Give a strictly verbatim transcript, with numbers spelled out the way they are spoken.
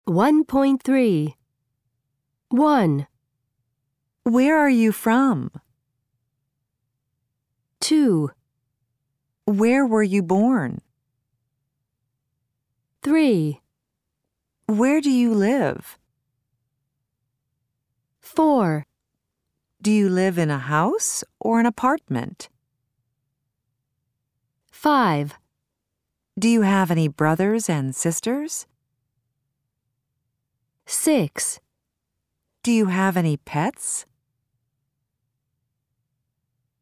one point three. one, Where are you from? two, Where were you born? three, Where do you live? four, Do you live in a house or an apartment? five, Do you have any brothers and sisters? six, Do you have any pets?